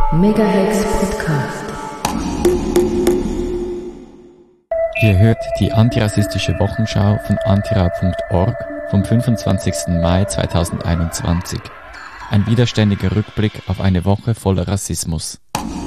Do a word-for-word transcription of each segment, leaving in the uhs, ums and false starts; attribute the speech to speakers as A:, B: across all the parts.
A: Megahex Podcast.
B: Ihr hört die antirassistische Wochenschau von antira punkt org vom fünfundzwanzigsten Mai zweitausendeinundzwanzig. Ein widerständiger Rückblick auf eine Woche voller Rassismus.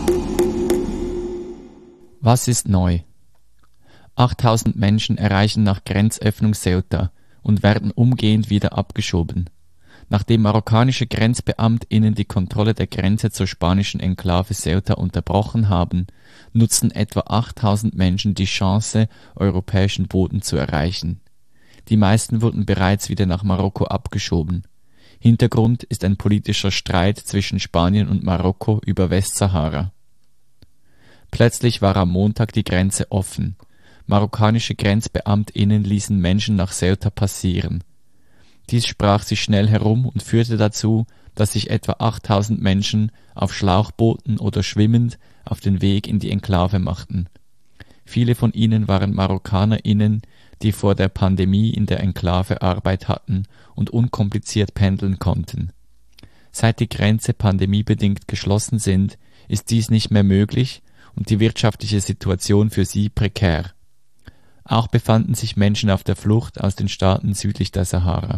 B: Was ist neu? achttausend Menschen erreichen nach Grenzöffnung Ceuta und werden umgehend wieder abgeschoben. Nachdem marokkanische GrenzbeamtInnen die Kontrolle der Grenze zur spanischen Enklave Ceuta unterbrochen haben, nutzen etwa achttausend Menschen die Chance, europäischen Boden zu erreichen. Die meisten wurden bereits wieder nach Marokko abgeschoben. Hintergrund ist ein politischer Streit zwischen Spanien und Marokko über Westsahara. Plötzlich war am Montag die Grenze offen. Marokkanische GrenzbeamtInnen ließen Menschen nach Ceuta passieren. Dies sprach sich schnell herum und führte dazu, dass sich etwa achttausend Menschen auf Schlauchbooten oder schwimmend auf den Weg in die Enklave machten. Viele von ihnen waren MarokkanerInnen, die vor der Pandemie in der Enklave Arbeit hatten und unkompliziert pendeln konnten. Seit die Grenze pandemiebedingt geschlossen sind, ist dies nicht mehr möglich und die wirtschaftliche Situation für sie prekär. Auch befanden sich Menschen auf der Flucht aus den Staaten südlich der Sahara.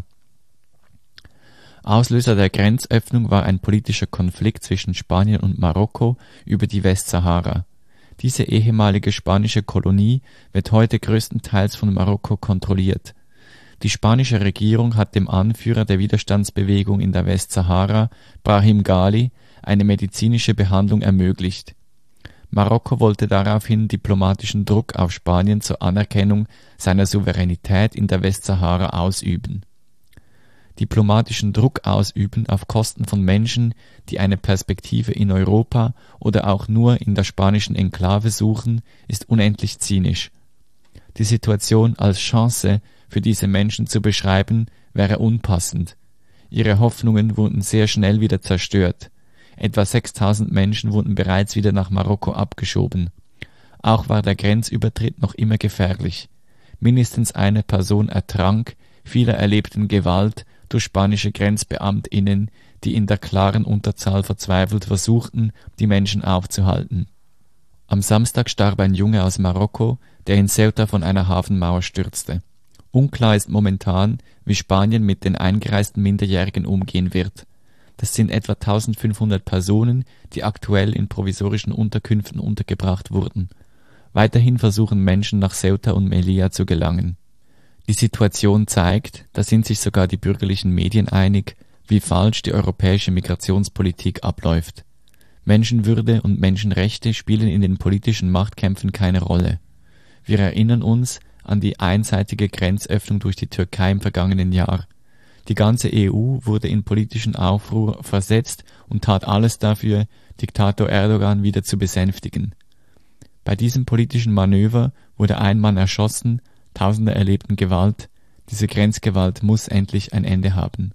B: Auslöser der Grenzöffnung war ein politischer Konflikt zwischen Spanien und Marokko über die Westsahara. Diese ehemalige spanische Kolonie wird heute größtenteils von Marokko kontrolliert. Die spanische Regierung hat dem Anführer der Widerstandsbewegung in der Westsahara, Brahim Ghali, eine medizinische Behandlung ermöglicht. Marokko wollte daraufhin diplomatischen Druck auf Spanien zur Anerkennung seiner Souveränität in der Westsahara ausüben. Diplomatischen Druck ausüben auf Kosten von Menschen, die eine Perspektive in Europa oder auch nur in der spanischen Enklave suchen, ist unendlich zynisch. Die Situation als Chance für diese Menschen zu beschreiben, wäre unpassend. Ihre Hoffnungen wurden sehr schnell wieder zerstört. Etwa sechstausend Menschen wurden bereits wieder nach Marokko abgeschoben. Auch war der Grenzübertritt noch immer gefährlich. Mindestens eine Person ertrank, viele erlebten Gewalt durch spanische GrenzbeamtInnen, die in der klaren Unterzahl verzweifelt versuchten, die Menschen aufzuhalten. Am Samstag starb ein Junge aus Marokko, der in Ceuta von einer Hafenmauer stürzte. Unklar ist momentan, wie Spanien mit den eingereisten Minderjährigen umgehen wird. Das sind etwa eintausendfünfhundert Personen, die aktuell in provisorischen Unterkünften untergebracht wurden. Weiterhin versuchen Menschen nach Ceuta und Melilla zu gelangen. Die Situation zeigt, da sind sich sogar die bürgerlichen Medien einig, wie falsch die europäische Migrationspolitik abläuft. Menschenwürde und Menschenrechte spielen in den politischen Machtkämpfen keine Rolle. Wir erinnern uns an die einseitige Grenzöffnung durch die Türkei im vergangenen Jahr. Die ganze E U wurde in politischen Aufruhr versetzt und tat alles dafür, Diktator Erdogan wieder zu besänftigen. Bei diesem politischen Manöver wurde ein Mann erschossen, Tausende erlebten Gewalt. Diese Grenzgewalt muss endlich ein Ende haben.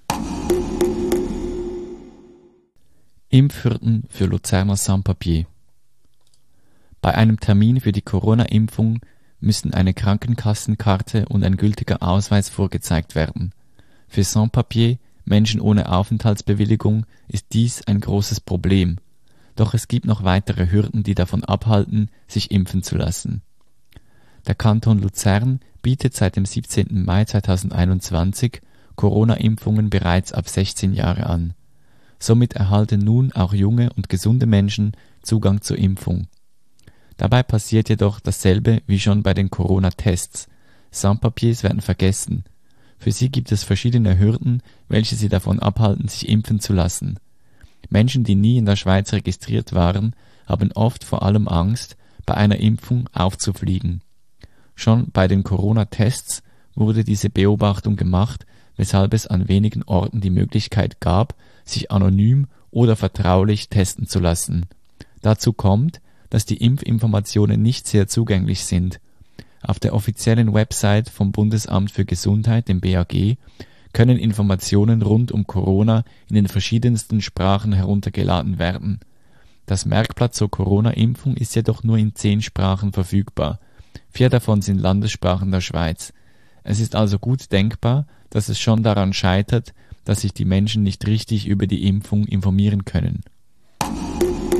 B: Impfhürden für Luzerner Sans-Papier. Bei einem Termin für die Corona-Impfung müssen eine Krankenkassenkarte und ein gültiger Ausweis vorgezeigt werden. Für Sans-Papier, Menschen ohne Aufenthaltsbewilligung, ist dies ein großes Problem. Doch es gibt noch weitere Hürden, die davon abhalten, sich impfen zu lassen. Der Kanton Luzern bietet seit dem siebzehnten Mai zweitausendeinundzwanzig Corona-Impfungen bereits ab sechzehn Jahre an. Somit erhalten nun auch junge und gesunde Menschen Zugang zur Impfung. Dabei passiert jedoch dasselbe wie schon bei den Corona-Tests. Sans-Papiers werden vergessen. Für sie gibt es verschiedene Hürden, welche sie davon abhalten, sich impfen zu lassen. Menschen, die nie in der Schweiz registriert waren, haben oft vor allem Angst, bei einer Impfung aufzufliegen. Schon bei den Corona-Tests wurde diese Beobachtung gemacht, weshalb es an wenigen Orten die Möglichkeit gab, sich anonym oder vertraulich testen zu lassen. Dazu kommt, dass die Impfinformationen nicht sehr zugänglich sind. Auf der offiziellen Website vom Bundesamt für Gesundheit, dem B A G, können Informationen rund um Corona in den verschiedensten Sprachen heruntergeladen werden. Das Merkblatt zur Corona-Impfung ist jedoch nur in zehn Sprachen verfügbar. Vier davon sind Landessprachen der Schweiz. Es ist also gut denkbar, dass es schon daran scheitert, dass sich die Menschen nicht richtig über die Impfung informieren können.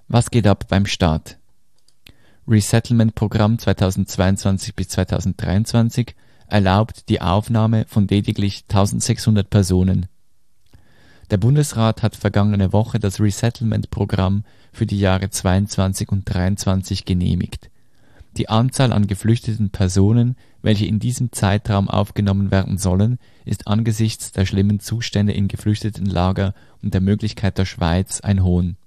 B: Was geht ab beim Staat? Resettlement-Programm zweitausendzweiundzwanzig bis zweitausenddreiundzwanzig erlaubt die Aufnahme von lediglich eintausendsechshundert Personen. Der Bundesrat hat vergangene Woche das Resettlement-Programm für die Jahre zweiundzwanzig und dreiundzwanzig genehmigt. Die Anzahl an geflüchteten Personen, welche in diesem Zeitraum aufgenommen werden sollen, ist angesichts der schlimmen Zustände in Geflüchtetenlager und der Möglichkeit der Schweiz ein Hohn.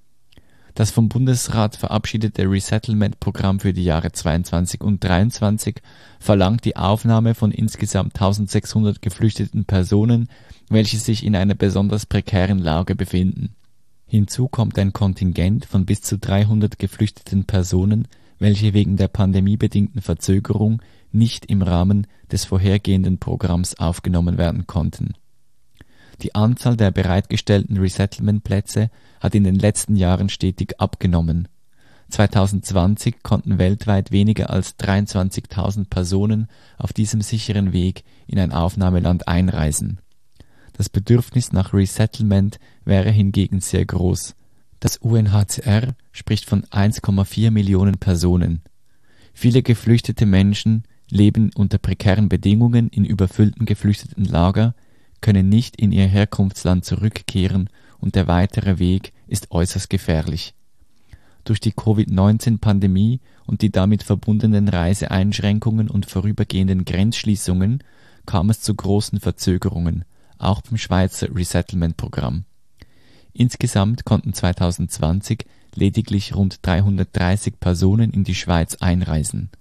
B: Das vom Bundesrat verabschiedete Resettlement-Programm für die Jahre zweiundzwanzig und dreiundzwanzig verlangt die Aufnahme von insgesamt eintausendsechshundert geflüchteten Personen, welche sich in einer besonders prekären Lage befinden. Hinzu kommt ein Kontingent von bis zu dreihundert geflüchteten Personen, welche wegen der pandemiebedingten Verzögerung nicht im Rahmen des vorhergehenden Programms aufgenommen werden konnten. Die Anzahl der bereitgestellten Resettlement-Plätze hat in den letzten Jahren stetig abgenommen. zweitausendzwanzig konnten weltweit weniger als dreiundzwanzigtausend Personen auf diesem sicheren Weg in ein Aufnahmeland einreisen. Das Bedürfnis nach Resettlement wäre hingegen sehr groß. Das U N H C R spricht von eins Komma vier Millionen Personen. Viele geflüchtete Menschen leben unter prekären Bedingungen in überfüllten Geflüchtetenlager, können nicht in ihr Herkunftsland zurückkehren und der weitere Weg ist äußerst gefährlich. Durch die Covid neunzehn Pandemie und die damit verbundenen Reiseeinschränkungen und vorübergehenden Grenzschließungen kam es zu großen Verzögerungen, auch beim Schweizer Resettlement-Programm. Insgesamt konnten zweitausendzwanzig lediglich rund dreihundertdreißig Personen in die Schweiz einreisen.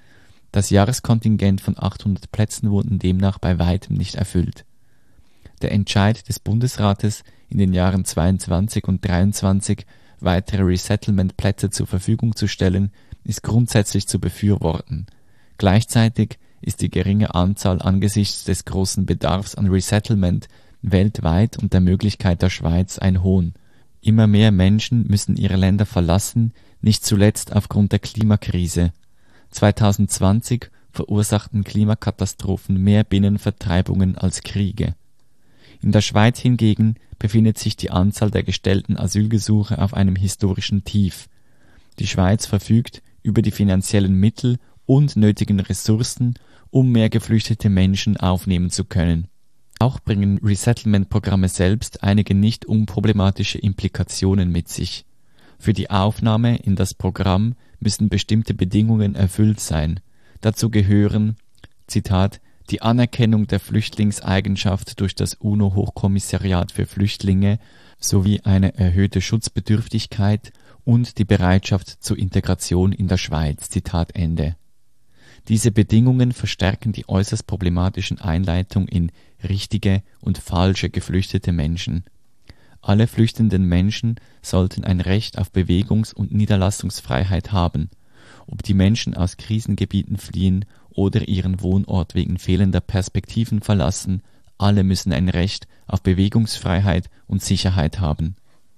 B: Das Jahreskontingent von achthundert Plätzen wurden demnach bei weitem nicht erfüllt. Der Entscheid des Bundesrates, in den Jahren zweiundzwanzig und dreiundzwanzig weitere Resettlement-Plätze zur Verfügung zu stellen, ist grundsätzlich zu befürworten. Gleichzeitig ist die geringe Anzahl angesichts des großen Bedarfs an Resettlement weltweit und der Möglichkeit der Schweiz ein Hohn. Immer mehr Menschen müssen ihre Länder verlassen, nicht zuletzt aufgrund der Klimakrise. zweitausendzwanzig verursachten Klimakatastrophen mehr Binnenvertreibungen als Kriege. In der Schweiz hingegen befindet sich die Anzahl der gestellten Asylgesuche auf einem historischen Tief. Die Schweiz verfügt über die finanziellen Mittel und nötigen Ressourcen, um mehr geflüchtete Menschen aufnehmen zu können. Auch bringen Resettlement-Programme selbst einige nicht unproblematische Implikationen mit sich. Für die Aufnahme in das Programm müssen bestimmte Bedingungen erfüllt sein. Dazu gehören, Zitat, die Anerkennung der Flüchtlingseigenschaft durch das UNO-Hochkommissariat für Flüchtlinge sowie eine erhöhte Schutzbedürftigkeit und die Bereitschaft zur Integration in der Schweiz. Zitat Ende. Diese Bedingungen verstärken die äußerst problematischen Einleitungen in richtige und falsche geflüchtete Menschen. Alle flüchtenden Menschen sollten ein Recht auf Bewegungs- und Niederlassungsfreiheit haben. Ob die Menschen aus Krisengebieten fliehen oder ihren Wohnort wegen fehlender Perspektiven verlassen, alle müssen ein Recht auf Bewegungsfreiheit und Sicherheit haben.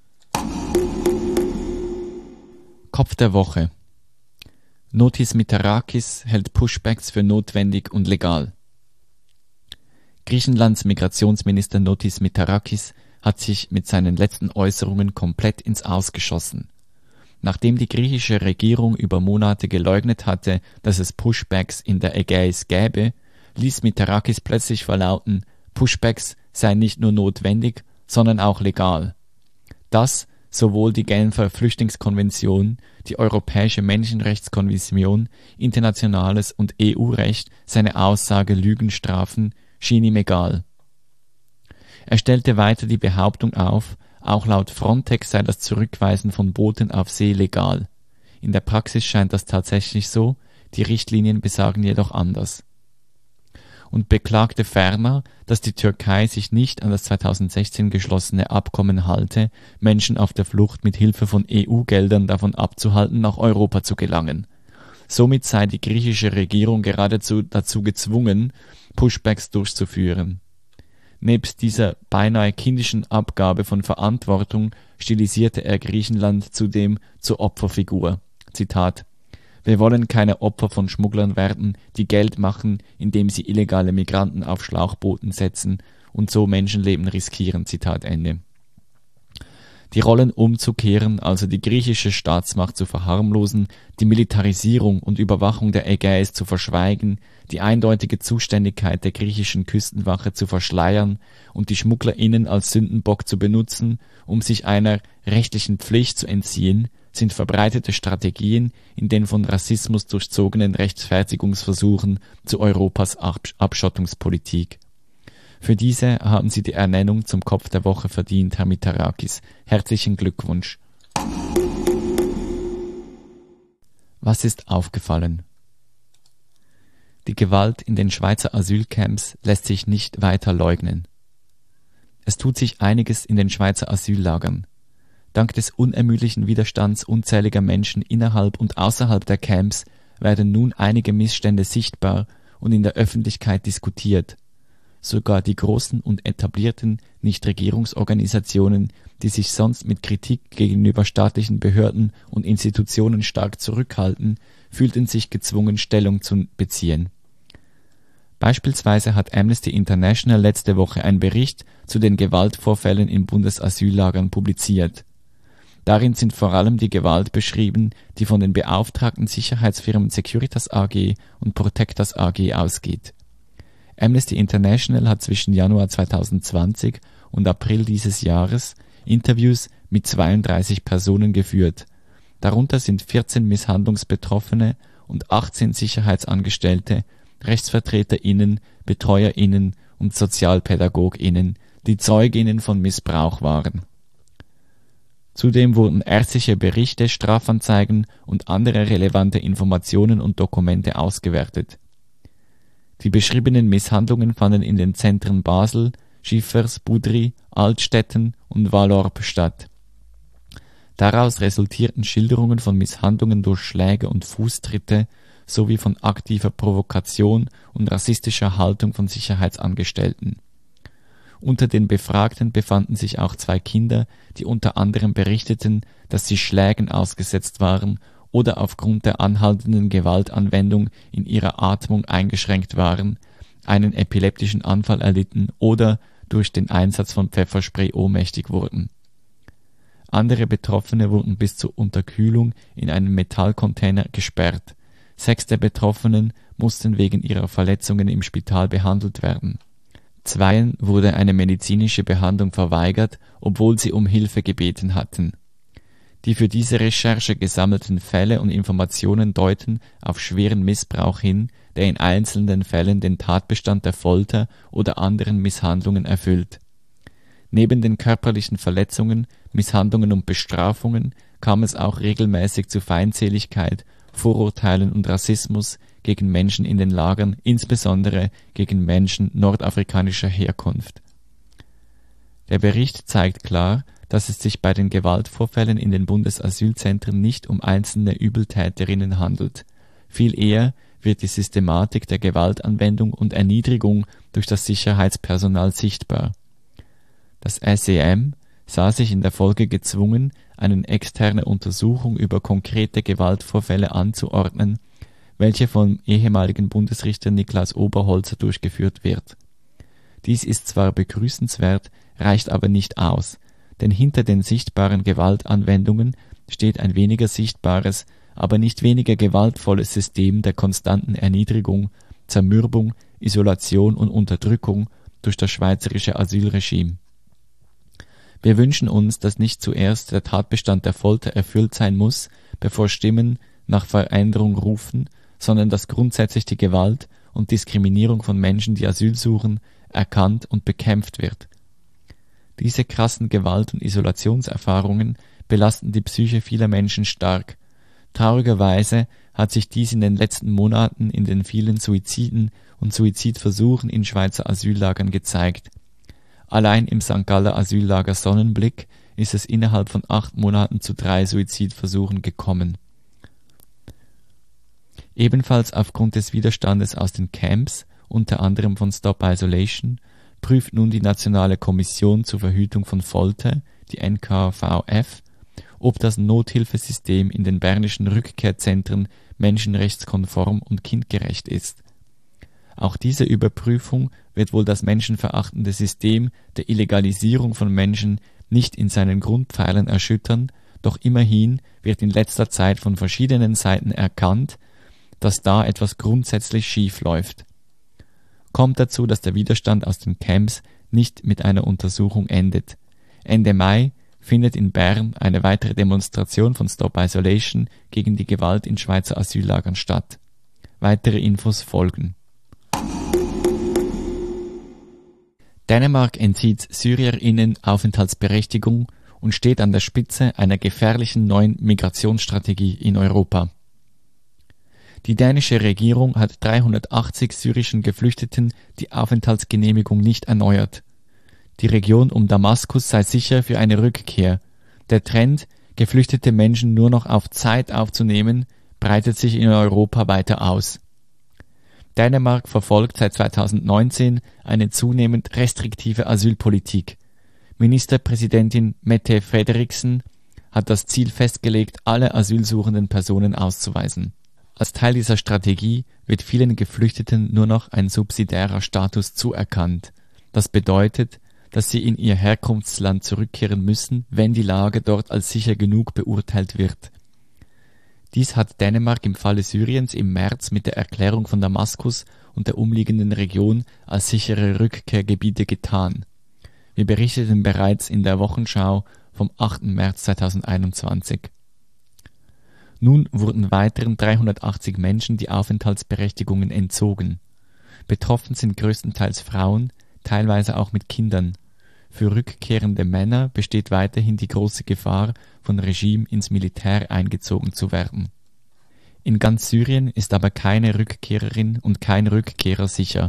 B: Kopf der Woche. Notis Mitarakis hält Pushbacks für notwendig und legal. Griechenlands Migrationsminister Notis Mitarakis hat sich mit seinen letzten Äußerungen komplett ins Aus geschossen. Nachdem die griechische Regierung über Monate geleugnet hatte, dass es Pushbacks in der Ägäis gäbe, ließ Mitarakis plötzlich verlauten, Pushbacks seien nicht nur notwendig, sondern auch legal. Das sowohl die Genfer Flüchtlingskonvention, die Europäische Menschenrechtskonvention, internationales und E U-Recht seine Aussage Lügen strafen, schien ihm egal. Er stellte weiter die Behauptung auf, auch laut Frontex sei das Zurückweisen von Booten auf See legal. In der Praxis scheint das tatsächlich so, die Richtlinien besagen jedoch anders. Und beklagte ferner, dass die Türkei sich nicht an das zweitausendsechzehn geschlossene Abkommen halte, Menschen auf der Flucht mit Hilfe von E U-Geldern davon abzuhalten, nach Europa zu gelangen. Somit sei die griechische Regierung geradezu dazu gezwungen, Pushbacks durchzuführen. Nebst dieser beinahe kindischen Abgabe von Verantwortung stilisierte er Griechenland zudem zur Opferfigur. Zitat: Wir wollen keine Opfer von Schmugglern werden, die Geld machen, indem sie illegale Migranten auf Schlauchbooten setzen und so Menschenleben riskieren. Zitat Ende. die Rollen umzukehren, also die griechische Staatsmacht zu verharmlosen, die Militarisierung und Überwachung der Ägäis zu verschweigen, die eindeutige Zuständigkeit der griechischen Küstenwache zu verschleiern und die SchmugglerInnen als Sündenbock zu benutzen, um sich einer rechtlichen Pflicht zu entziehen, sind verbreitete Strategien in den von Rassismus durchzogenen Rechtfertigungsversuchen zu Europas Abschottungspolitik. Für diese haben Sie die Ernennung zum Kopf der Woche verdient, Herr Mitarakis. Herzlichen Glückwunsch. Was ist aufgefallen? Die Gewalt in den Schweizer Asylcamps lässt sich nicht weiter leugnen. Es tut sich einiges in den Schweizer Asyllagern. Dank des unermüdlichen Widerstands unzähliger Menschen innerhalb und außerhalb der Camps werden nun einige Missstände sichtbar und in der Öffentlichkeit diskutiert. Sogar die großen und etablierten Nichtregierungsorganisationen, die sich sonst mit Kritik gegenüber staatlichen Behörden und Institutionen stark zurückhalten, fühlten sich gezwungen, Stellung zu beziehen. Beispielsweise hat Amnesty International letzte Woche einen Bericht zu den Gewaltvorfällen in Bundesasyllagern publiziert. Darin sind vor allem die Gewalt beschrieben, die von den beauftragten Sicherheitsfirmen Securitas A G und Protectas A G ausgeht. Amnesty International hat zwischen Januar zweitausendzwanzig und April dieses Jahres Interviews mit zweiunddreißig Personen geführt. Darunter sind vierzehn Misshandlungsbetroffene und achtzehn Sicherheitsangestellte, RechtsvertreterInnen, BetreuerInnen und SozialpädagogInnen, die ZeugInnen von Missbrauch waren. Zudem wurden ärztliche Berichte, Strafanzeigen und andere relevante Informationen und Dokumente ausgewertet. Die beschriebenen Misshandlungen fanden in den Zentren Basel, Schiffers, Budri, Altstetten und Vallorbe statt. Daraus resultierten Schilderungen von Misshandlungen durch Schläge und Fußtritte sowie von aktiver Provokation und rassistischer Haltung von Sicherheitsangestellten. Unter den Befragten befanden sich auch zwei Kinder, die unter anderem berichteten, dass sie Schlägen ausgesetzt waren oder aufgrund der anhaltenden Gewaltanwendung in ihrer Atmung eingeschränkt waren, einen epileptischen Anfall erlitten oder durch den Einsatz von Pfefferspray ohnmächtig wurden. Andere Betroffene wurden bis zur Unterkühlung in einen Metallcontainer gesperrt. Sechs der Betroffenen mussten wegen ihrer Verletzungen im Spital behandelt werden. Zweien wurde eine medizinische Behandlung verweigert, obwohl sie um Hilfe gebeten hatten. Die für diese Recherche gesammelten Fälle und Informationen deuten auf schweren Missbrauch hin, der in einzelnen Fällen den Tatbestand der Folter oder anderen Misshandlungen erfüllt. Neben den körperlichen Verletzungen, Misshandlungen und Bestrafungen kam es auch regelmäßig zu Feindseligkeit, Vorurteilen und Rassismus gegen Menschen in den Lagern, insbesondere gegen Menschen nordafrikanischer Herkunft. Der Bericht zeigt klar, dass es sich bei den Gewaltvorfällen in den Bundesasylzentren nicht um einzelne Übeltäterinnen handelt. Viel eher wird die Systematik der Gewaltanwendung und Erniedrigung durch das Sicherheitspersonal sichtbar. Das S E M sah sich in der Folge gezwungen, eine externe Untersuchung über konkrete Gewaltvorfälle anzuordnen, welche vom ehemaligen Bundesrichter Niklaus Oberholzer durchgeführt wird. Dies ist zwar begrüßenswert, reicht aber nicht aus, denn hinter den sichtbaren Gewaltanwendungen steht ein weniger sichtbares, aber nicht weniger gewaltvolles System der konstanten Erniedrigung, Zermürbung, Isolation und Unterdrückung durch das schweizerische Asylregime. Wir wünschen uns, dass nicht zuerst der Tatbestand der Folter erfüllt sein muss, bevor Stimmen nach Veränderung rufen, sondern dass grundsätzlich die Gewalt und Diskriminierung von Menschen, die Asyl suchen, erkannt und bekämpft wird. Diese krassen Gewalt- und Isolationserfahrungen belasten die Psyche vieler Menschen stark. Traurigerweise hat sich dies in den letzten Monaten in den vielen Suiziden und Suizidversuchen in Schweizer Asyllagern gezeigt. Allein im Sankt Galler Asyllager Sonnenblick ist es innerhalb von acht Monaten zu drei Suizidversuchen gekommen. Ebenfalls aufgrund des Widerstandes aus den Camps, unter anderem von Stop Isolation, prüft nun die Nationale Kommission zur Verhütung von Folter, die N K V F, ob das Nothilfesystem in den bernischen Rückkehrzentren menschenrechtskonform und kindgerecht ist. Auch diese Überprüfung wird wohl das menschenverachtende System der Illegalisierung von Menschen nicht in seinen Grundpfeilern erschüttern, doch immerhin wird in letzter Zeit von verschiedenen Seiten erkannt, dass da etwas grundsätzlich schief läuft. Kommt dazu, dass der Widerstand aus den Camps nicht mit einer Untersuchung endet. Ende Mai findet in Bern eine weitere Demonstration von Stop Isolation gegen die Gewalt in Schweizer Asyllagern statt. Weitere Infos folgen. Dänemark entzieht SyrierInnen Aufenthaltsberechtigung und steht an der Spitze einer gefährlichen neuen Migrationsstrategie in Europa. Die dänische Regierung hat dreihundertachtzig syrischen Geflüchteten die Aufenthaltsgenehmigung nicht erneuert. Die Region um Damaskus sei sicher für eine Rückkehr. Der Trend, geflüchtete Menschen nur noch auf Zeit aufzunehmen, breitet sich in Europa weiter aus. Dänemark verfolgt seit zweitausendneunzehn eine zunehmend restriktive Asylpolitik. Ministerpräsidentin Mette Frederiksen hat das Ziel festgelegt, alle asylsuchenden Personen auszuweisen. Als Teil dieser Strategie wird vielen Geflüchteten nur noch ein subsidiärer Status zuerkannt. Das bedeutet, dass sie in ihr Herkunftsland zurückkehren müssen, wenn die Lage dort als sicher genug beurteilt wird. Dies hat Dänemark im Falle Syriens im März mit der Erklärung von Damaskus und der umliegenden Region als sichere Rückkehrgebiete getan. Wir berichteten bereits in der Wochenschau vom achten März zweitausendeinundzwanzig. Nun wurden weiteren dreihundertachtzig Menschen die Aufenthaltsberechtigungen entzogen. Betroffen sind größtenteils Frauen, teilweise auch mit Kindern. Für rückkehrende Männer besteht weiterhin die große Gefahr, von Regime ins Militär eingezogen zu werden. In ganz Syrien ist aber keine Rückkehrerin und kein Rückkehrer sicher.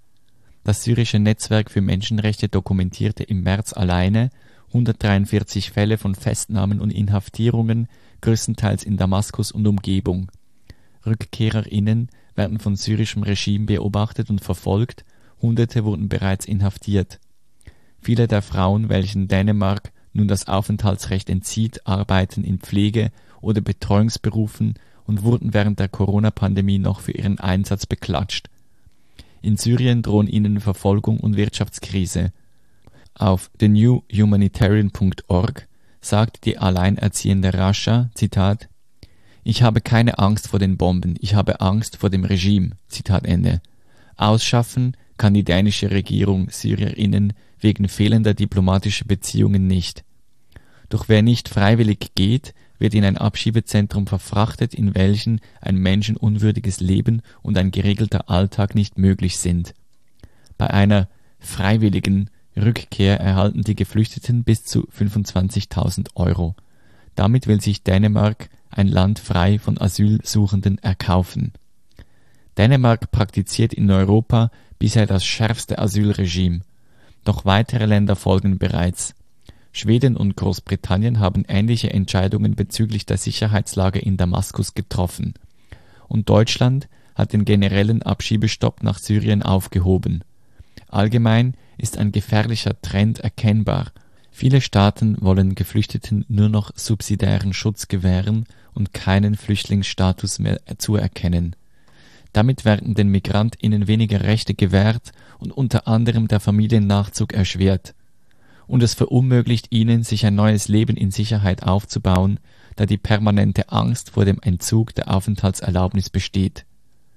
B: Das syrische Netzwerk für Menschenrechte dokumentierte im März alleine hundertdreiundvierzig Fälle von Festnahmen und Inhaftierungen, größtenteils in Damaskus und Umgebung. RückkehrerInnen werden von syrischem Regime beobachtet und verfolgt, Hunderte wurden bereits inhaftiert. Viele der Frauen, welchen Dänemark nun das Aufenthaltsrecht entzieht, arbeiten in Pflege- oder Betreuungsberufen und wurden während der Corona-Pandemie noch für ihren Einsatz beklatscht. In Syrien drohen ihnen Verfolgung und Wirtschaftskrise. Auf the new humanitarian punkt org sagt die alleinerziehende Rasha, Zitat, „Ich habe keine Angst vor den Bomben, ich habe Angst vor dem Regime." Zitat Ende. Ausschaffen kann die dänische Regierung SyrierInnen wegen fehlender diplomatischer Beziehungen nicht. Doch wer nicht freiwillig geht, wird in ein Abschiebezentrum verfrachtet, in welchen ein menschenunwürdiges Leben und ein geregelter Alltag nicht möglich sind. Bei einer freiwilligen Rückkehr erhalten die Geflüchteten bis zu fünfundzwanzigtausend Euro. Damit will sich Dänemark ein Land frei von Asylsuchenden erkaufen. Dänemark praktiziert in Europa bisher das schärfste Asylregime. Doch weitere Länder folgen bereits. Schweden und Großbritannien haben ähnliche Entscheidungen bezüglich der Sicherheitslage in Damaskus getroffen. Und Deutschland hat den generellen Abschiebestopp nach Syrien aufgehoben. Allgemein ist ein gefährlicher Trend erkennbar. Viele Staaten wollen Geflüchteten nur noch subsidiären Schutz gewähren und keinen Flüchtlingsstatus mehr zuerkennen. Damit werden den MigrantInnen weniger Rechte gewährt und unter anderem der Familiennachzug erschwert. Und es verunmöglicht ihnen, sich ein neues Leben in Sicherheit aufzubauen, da die permanente Angst vor dem Entzug der Aufenthaltserlaubnis besteht.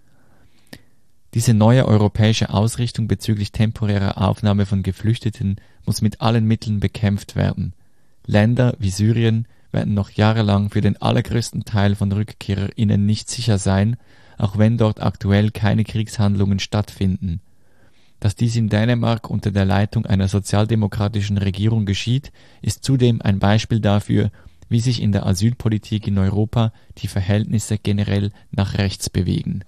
B: Diese neue europäische Ausrichtung bezüglich temporärer Aufnahme von Geflüchteten muss mit allen Mitteln bekämpft werden. Länder wie Syrien werden noch jahrelang für den allergrößten Teil von RückkehrerInnen nicht sicher sein, auch wenn dort aktuell keine Kriegshandlungen stattfinden. Dass dies in Dänemark unter der Leitung einer sozialdemokratischen Regierung geschieht, ist zudem ein Beispiel dafür, wie sich in der Asylpolitik in Europa die Verhältnisse generell nach rechts bewegen.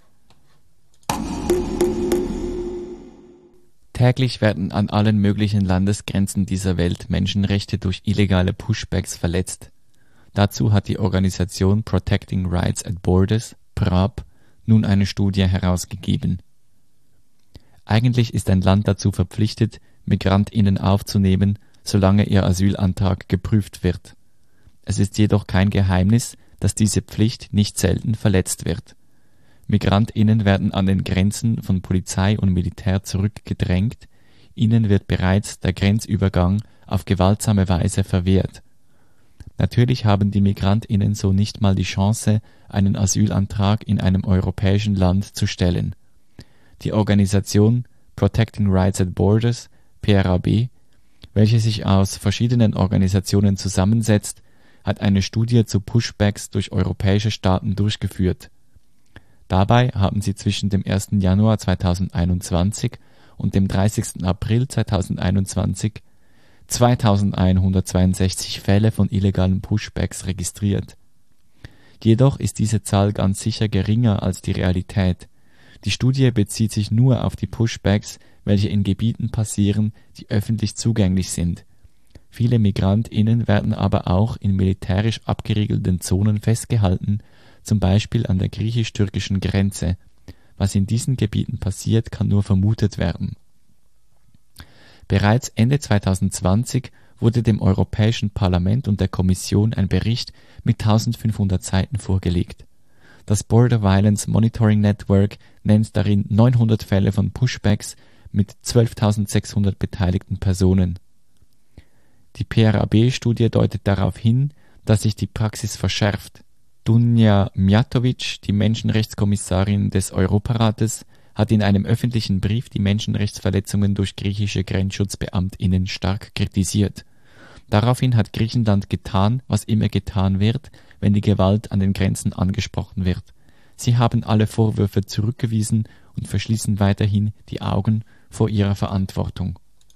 B: Täglich werden an allen möglichen Landesgrenzen dieser Welt Menschenrechte durch illegale Pushbacks verletzt. Dazu hat die Organisation Protecting Rights at Borders, P R A B, nun eine Studie herausgegeben. Eigentlich ist ein Land dazu verpflichtet, MigrantInnen aufzunehmen, solange ihr Asylantrag geprüft wird. Es ist jedoch kein Geheimnis, dass diese Pflicht nicht selten verletzt wird. MigrantInnen werden an den Grenzen von Polizei und Militär zurückgedrängt, ihnen wird bereits der Grenzübergang auf gewaltsame Weise verwehrt. Natürlich haben die MigrantInnen so nicht mal die Chance, einen Asylantrag in einem europäischen Land zu stellen. Die Organisation Protecting Rights at Borders, P R A B, welche sich aus verschiedenen Organisationen zusammensetzt, hat eine Studie zu Pushbacks durch europäische Staaten durchgeführt. Dabei haben sie zwischen dem ersten Januar zweitausendeinundzwanzig und dem dreißigsten April zweitausendeinundzwanzig zweitausendeinhundertzweiundsechzig Fälle von illegalen Pushbacks registriert. Jedoch ist diese Zahl ganz sicher geringer als die Realität. Die Studie bezieht sich nur auf die Pushbacks, welche in Gebieten passieren, die öffentlich zugänglich sind. Viele MigrantInnen werden aber auch in militärisch abgeriegelten Zonen festgehalten, zum Beispiel an der griechisch-türkischen Grenze. Was in diesen Gebieten passiert, kann nur vermutet werden. Bereits Ende zweitausendzwanzig wurde dem Europäischen Parlament und der Kommission ein Bericht mit eintausendfünfhundert Seiten vorgelegt. Das Border Violence Monitoring Network nennt darin neunhundert Fälle von Pushbacks mit zwölftausendsechshundert beteiligten Personen. Die P R A B-Studie deutet darauf hin, dass sich die Praxis verschärft. Dunja Mijatović, die Menschenrechtskommissarin des Europarates, hat in einem öffentlichen Brief die Menschenrechtsverletzungen durch griechische GrenzschutzbeamtInnen stark kritisiert. Daraufhin hat Griechenland getan, was immer getan wird, wenn die Gewalt an den Grenzen angesprochen wird. Sie haben alle Vorwürfe zurückgewiesen und verschließen weiterhin die Augen vor ihrer Verantwortung.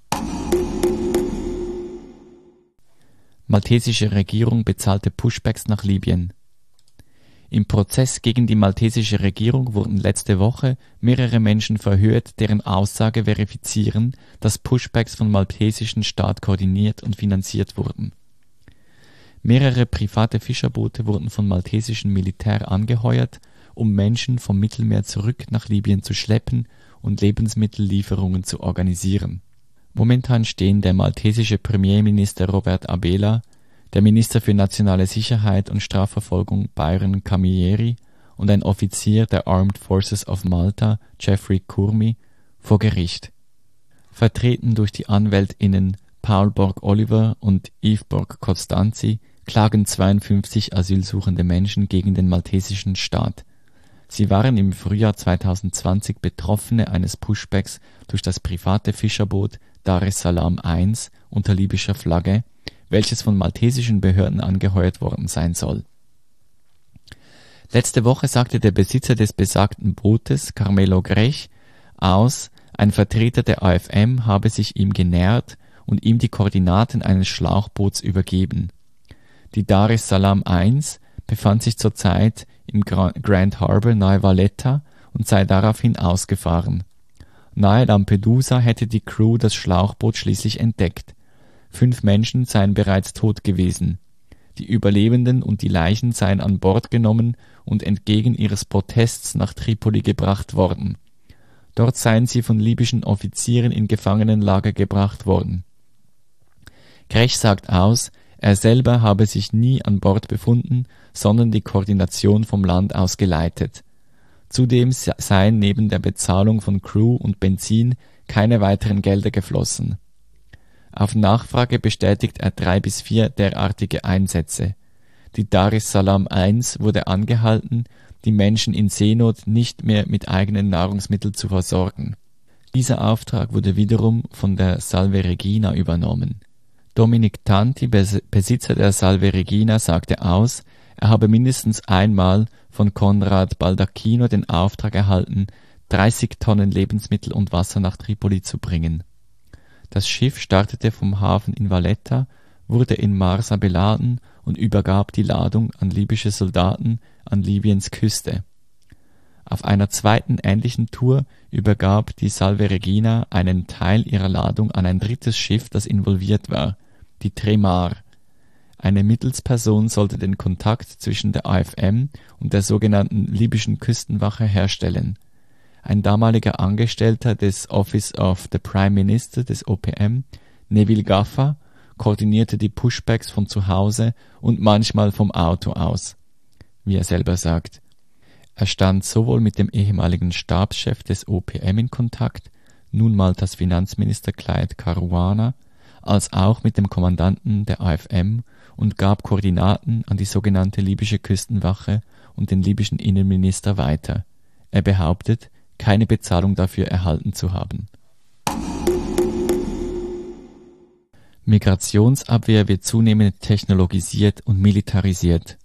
B: Maltesische Regierung bezahlte Pushbacks nach Libyen. Im Prozess gegen die maltesische Regierung wurden letzte Woche mehrere Menschen verhört, deren Aussage verifizieren, dass Pushbacks vom maltesischen Staat koordiniert und finanziert wurden. Mehrere private Fischerboote wurden vom maltesischen Militär angeheuert, um Menschen vom Mittelmeer zurück nach Libyen zu schleppen und Lebensmittellieferungen zu organisieren. Momentan stehen der maltesische Premierminister Robert Abela, der Minister für nationale Sicherheit und Strafverfolgung Byron Camilleri und ein Offizier der Armed Forces of Malta, Jeffrey Kurmi, vor Gericht. Vertreten durch die AnwältInnen Paul Borg-Oliver und Yves Borg-Costanzi klagen zweiundfünfzig asylsuchende Menschen gegen den maltesischen Staat. Sie waren im Frühjahr zweitausendzwanzig Betroffene eines Pushbacks durch das private Fischerboot Dar es Salaam eins unter libyscher Flagge, welches von maltesischen Behörden angeheuert worden sein soll. Letzte Woche sagte der Besitzer des besagten Bootes, Carmelo Grech, aus, ein Vertreter der A F M habe sich ihm genähert und ihm die Koordinaten eines Schlauchboots übergeben. Die Dar es Salaam eins befand sich zurzeit im Grand Harbour nahe Valletta und sei daraufhin ausgefahren. Nahe Lampedusa hätte die Crew das Schlauchboot schließlich entdeckt. Fünf Menschen seien bereits tot gewesen. Die Überlebenden und die Leichen seien an Bord genommen und entgegen ihres Protests nach Tripoli gebracht worden. Dort seien sie von libyschen Offizieren in Gefangenenlager gebracht worden. Grech sagt aus, er selber habe sich nie an Bord befunden, sondern die Koordination vom Land aus geleitet. Zudem seien neben der Bezahlung von Crew und Benzin keine weiteren Gelder geflossen. Auf Nachfrage bestätigt er drei bis vier derartige Einsätze. Die Dar es Salaam eins wurde angehalten, die Menschen in Seenot nicht mehr mit eigenen Nahrungsmitteln zu versorgen. Dieser Auftrag wurde wiederum von der Salve Regina übernommen. Dominic Tanti, Besitzer der Salve Regina, sagte aus, er habe mindestens einmal von Konrad Baldacchino den Auftrag erhalten, dreißig Tonnen Lebensmittel und Wasser nach Tripoli zu bringen. Das Schiff startete vom Hafen in Valletta, wurde in Marsa beladen und übergab die Ladung an libysche Soldaten an Libyens Küste. Auf einer zweiten ähnlichen Tour übergab die Salve Regina einen Teil ihrer Ladung an ein drittes Schiff, das involviert war, die Tremar. Eine Mittelsperson sollte den Kontakt zwischen der A F M und der sogenannten libyschen Küstenwache herstellen. Ein damaliger Angestellter des Office of the Prime Minister des O P M, Neville Gaffa, koordinierte die Pushbacks von zu Hause und manchmal vom Auto aus, wie er selber sagt. Er stand sowohl mit dem ehemaligen Stabschef des O P M in Kontakt, nun Maltas Finanzminister Clyde Caruana, als auch mit dem Kommandanten der A F M und gab Koordinaten an die sogenannte libysche Küstenwache und den libyschen Innenminister weiter. Er behauptet, keine Bezahlung dafür erhalten zu haben. Migrationsabwehr wird zunehmend technologisiert und militarisiert.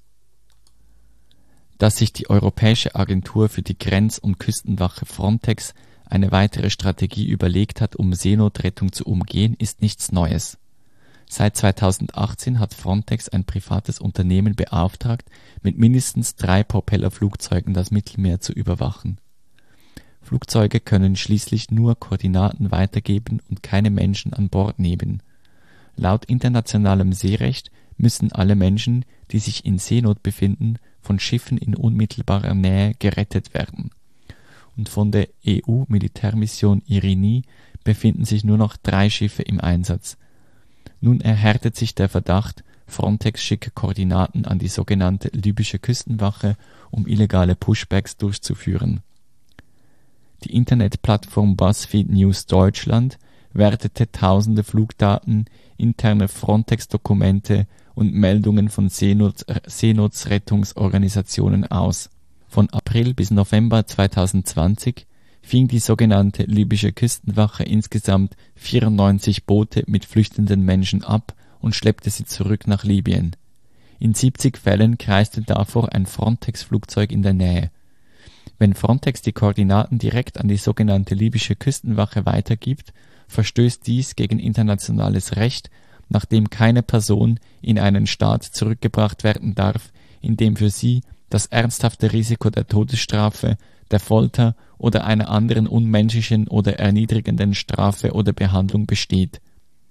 B: Dass sich die Europäische Agentur für die Grenz- und Küstenwache Frontex eine weitere Strategie überlegt hat, um Seenotrettung zu umgehen, ist nichts Neues. Seit zweitausendachtzehn hat Frontex ein privates Unternehmen beauftragt, mit mindestens drei Propellerflugzeugen das Mittelmeer zu überwachen. Flugzeuge können schließlich nur Koordinaten weitergeben und keine Menschen an Bord nehmen. Laut internationalem Seerecht müssen alle Menschen, die sich in Seenot befinden, von Schiffen in unmittelbarer Nähe gerettet werden. Und von der E U-Militärmission Irini befinden sich nur noch drei Schiffe im Einsatz. Nun erhärtet sich der Verdacht, Frontex schicke Koordinaten an die sogenannte libysche Küstenwache, um illegale Pushbacks durchzuführen. Die Internetplattform BuzzFeed News Deutschland wertete tausende Flugdaten, interne Frontex-Dokumente und Meldungen von Seenot- Seenotrettungsorganisationen aus. Von April bis November zweitausendzwanzig fing die sogenannte libysche Küstenwache insgesamt vierundneunzig Boote mit flüchtenden Menschen ab und schleppte sie zurück nach Libyen. In siebzig Fällen kreiste davor ein Frontex-Flugzeug in der Nähe. Wenn Frontex die Koordinaten direkt an die sogenannte libysche Küstenwache weitergibt, verstößt dies gegen internationales Recht, nachdem keine Person in einen Staat zurückgebracht werden darf, in dem für sie das ernsthafte Risiko der Todesstrafe, der Folter oder einer anderen unmenschlichen oder erniedrigenden Strafe oder Behandlung besteht.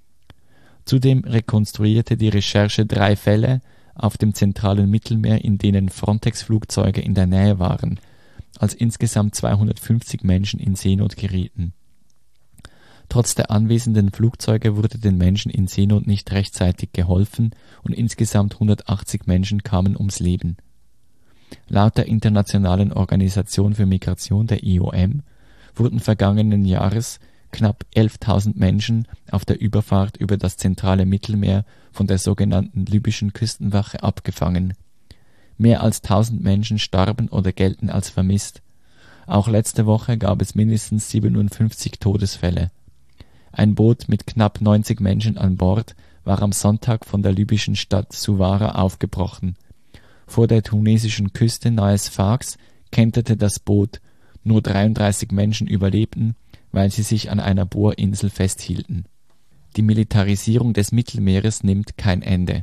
B: Zudem rekonstruierte die Recherche drei Fälle auf dem zentralen Mittelmeer, in denen Frontex-Flugzeuge in der Nähe waren, als insgesamt zweihundertfünfzig Menschen in Seenot gerieten. Trotz der anwesenden Flugzeuge wurde den Menschen in Seenot nicht rechtzeitig geholfen und insgesamt hundertachtzig Menschen kamen ums Leben. Laut der Internationalen Organisation für Migration, der I O M, wurden vergangenen Jahres knapp elftausend Menschen auf der Überfahrt über das zentrale Mittelmeer von der sogenannten libyschen Küstenwache abgefangen. Mehr als tausend Menschen starben oder gelten als vermisst. Auch letzte Woche gab es mindestens siebenundfünfzig Todesfälle. Ein Boot mit knapp neunzig Menschen an Bord war am Sonntag von der libyschen Stadt Suwara aufgebrochen. Vor der tunesischen Küste nahe Sfax kenterte das Boot. Nur dreiunddreißig Menschen überlebten, weil sie sich an einer Bohrinsel festhielten. Die Militarisierung des Mittelmeeres nimmt kein Ende.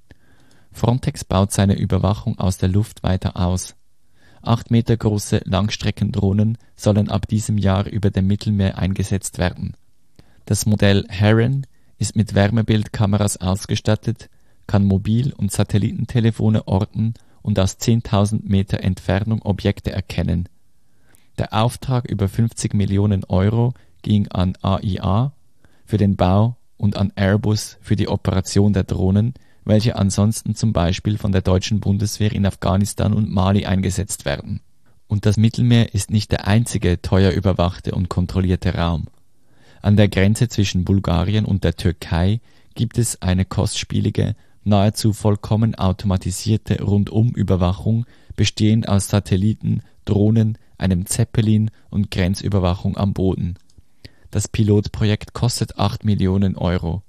B: Frontex baut seine Überwachung aus der Luft weiter aus. Acht Meter große Langstreckendrohnen sollen ab diesem Jahr über dem Mittelmeer eingesetzt werden. Das Modell Heron ist mit Wärmebildkameras ausgestattet, kann Mobil- und Satellitentelefone orten und aus zehntausend Meter Entfernung Objekte erkennen. Der Auftrag über fünfzig Millionen Euro ging an A I A für den Bau und an Airbus für die Operation der Drohnen, welche ansonsten zum Beispiel von der deutschen Bundeswehr in Afghanistan und Mali eingesetzt werden. Und das Mittelmeer ist nicht der einzige teuer überwachte und kontrollierte Raum. An der Grenze zwischen Bulgarien und der Türkei gibt es eine kostspielige, nahezu vollkommen automatisierte Rundum-Überwachung, bestehend aus Satelliten, Drohnen, einem Zeppelin und Grenzüberwachung am Boden. Das Pilotprojekt kostet acht Millionen Euro.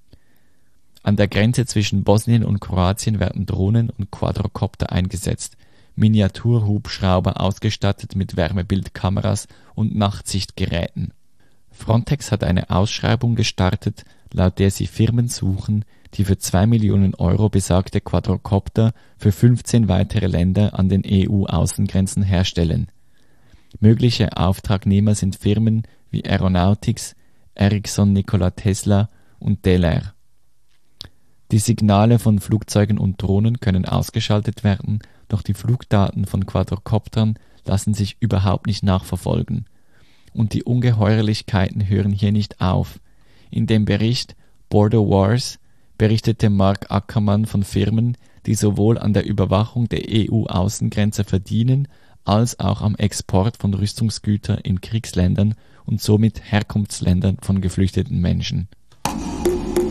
B: An der Grenze zwischen Bosnien und Kroatien werden Drohnen und Quadrocopter eingesetzt, Miniaturhubschrauber ausgestattet mit Wärmebildkameras und Nachtsichtgeräten. Frontex hat eine Ausschreibung gestartet, laut der sie Firmen suchen, die für zwei Millionen Euro besagte Quadrocopter für fünfzehn weitere Länder an den E U-Außengrenzen herstellen. Mögliche Auftragnehmer sind Firmen wie Aeronautics, Ericsson Nikola Tesla und Delair. Die Signale von Flugzeugen und Drohnen können ausgeschaltet werden, doch die Flugdaten von Quadrocoptern lassen sich überhaupt nicht nachverfolgen. Und die Ungeheuerlichkeiten hören hier nicht auf. In dem Bericht Border Wars berichtete Mark Ackermann von Firmen, die sowohl an der Überwachung der E U-Außengrenze verdienen, als auch am Export von Rüstungsgütern in Kriegsländern und somit Herkunftsländern von geflüchteten Menschen.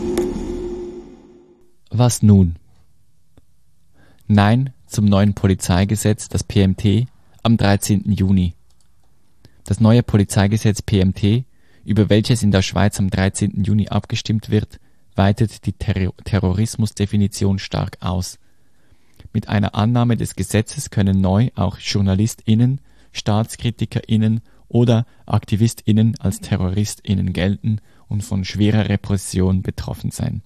B: Was nun? Nein zum neuen Polizeigesetz, das P M T, am dreizehnten Juni. Das neue Polizeigesetz P M T, über welches in der Schweiz am dreizehnten Juni abgestimmt wird, weitet die Ter- Terrorismusdefinition stark aus. Mit einer Annahme des Gesetzes können neu auch JournalistInnen, StaatskritikerInnen oder AktivistInnen als TerroristInnen gelten und von schwerer Repression betroffen sein.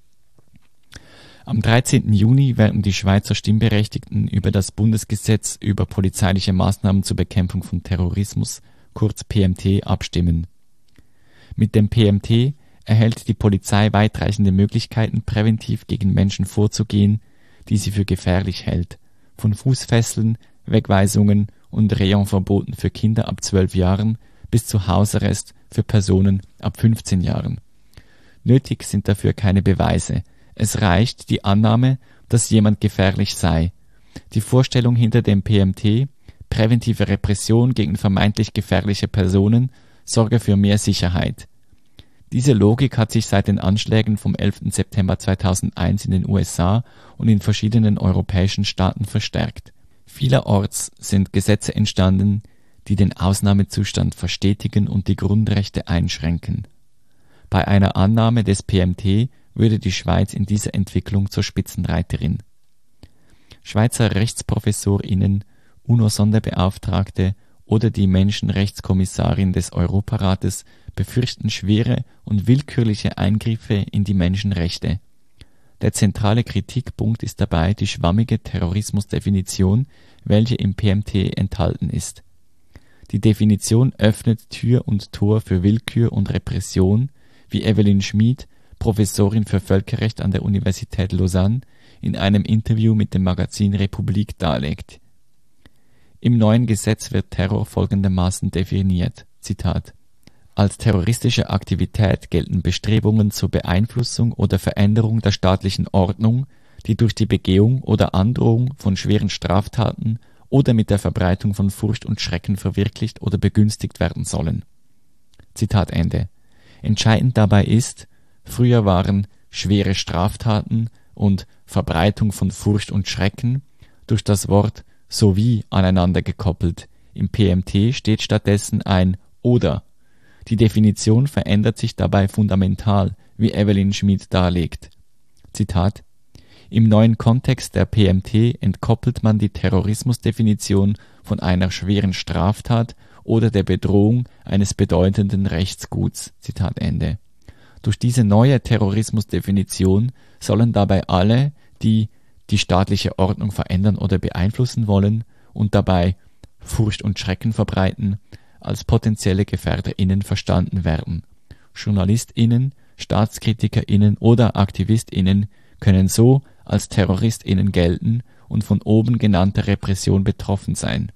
B: Am dreizehnten Juni werden die Schweizer Stimmberechtigten über das Bundesgesetz über polizeiliche Maßnahmen zur Bekämpfung von Terrorismus, kurz P M T, abstimmen. Mit dem P M T erhält die Polizei weitreichende Möglichkeiten, präventiv gegen Menschen vorzugehen, die sie für gefährlich hält, von Fußfesseln, Wegweisungen und Rayonverboten für Kinder ab zwölf Jahren bis zu Hausarrest für Personen ab fünfzehn Jahren. Nötig sind dafür keine Beweise. Es reicht die Annahme, dass jemand gefährlich sei. Die Vorstellung hinter dem P M T, präventive Repression gegen vermeintlich gefährliche Personen, sorge für mehr Sicherheit. Diese Logik hat sich seit den Anschlägen vom elften September zweitausendeins in den U S A und in verschiedenen europäischen Staaten verstärkt. Vielerorts sind Gesetze entstanden, die den Ausnahmezustand verstetigen und die Grundrechte einschränken. Bei einer Annahme des P M T würde die Schweiz in dieser Entwicklung zur Spitzenreiterin. Schweizer RechtsprofessorInnen, UNO-Sonderbeauftragte oder die Menschenrechtskommissarin des Europarates befürchten schwere und willkürliche Eingriffe in die Menschenrechte. Der zentrale Kritikpunkt ist dabei die schwammige Terrorismusdefinition, welche im P M T enthalten ist. Die Definition öffnet Tür und Tor für Willkür und Repression, wie Evelyn Schmid, Professorin für Völkerrecht an der Universität Lausanne, in einem Interview mit dem Magazin Republik darlegt. Im neuen Gesetz wird Terror folgendermaßen definiert, Zitat: Als terroristische Aktivität gelten Bestrebungen zur Beeinflussung oder Veränderung der staatlichen Ordnung, die durch die Begehung oder Androhung von schweren Straftaten oder mit der Verbreitung von Furcht und Schrecken verwirklicht oder begünstigt werden sollen. Zitat Ende. Entscheidend dabei ist, früher waren schwere Straftaten und Verbreitung von Furcht und Schrecken durch das Wort sowie aneinander gekoppelt. Im P M T steht stattdessen ein oder. Die Definition verändert sich dabei fundamental, wie Evelyn Schmid darlegt. Zitat: Im neuen Kontext der P M T entkoppelt man die Terrorismusdefinition von einer schweren Straftat oder der Bedrohung eines bedeutenden Rechtsguts. Zitat Ende. Durch diese neue Terrorismusdefinition sollen dabei alle, die die staatliche Ordnung verändern oder beeinflussen wollen und dabei Furcht und Schrecken verbreiten, als potenzielle GefährderInnen verstanden werden. JournalistInnen, StaatskritikerInnen oder AktivistInnen können so als TerroristInnen gelten und von oben genannter Repression betroffen sein.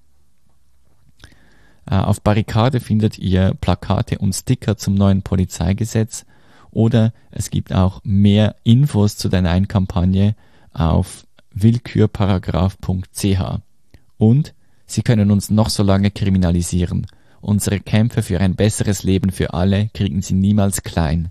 B: Auf Barrikade findet ihr Plakate und Sticker zum neuen Polizeigesetz oder es gibt auch mehr Infos zu der neuen Kampagne auf willkürparagraph punkt c h. Und sie können uns noch so lange kriminalisieren. Unsere Kämpfe für ein besseres Leben für alle kriegen sie niemals klein.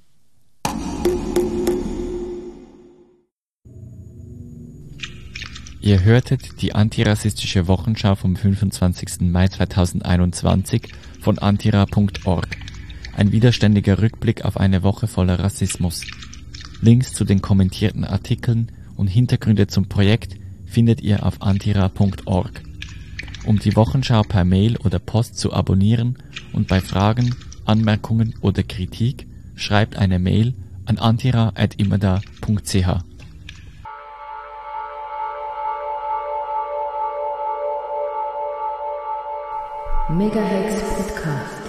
B: Ihr hörtet die antirassistische Wochenschau vom fünfundzwanzigsten Mai zweitausendeinundzwanzig von antira punkt org. Ein widerständiger Rückblick auf eine Woche voller Rassismus. Links zu den kommentierten Artikeln und Hintergründe zum Projekt findet ihr auf antira punkt org. Um die Wochenschau per Mail oder Post zu abonnieren und bei Fragen, Anmerkungen oder Kritik schreibt eine Mail an antira at imada punkt c h.
A: Megahex Podcast.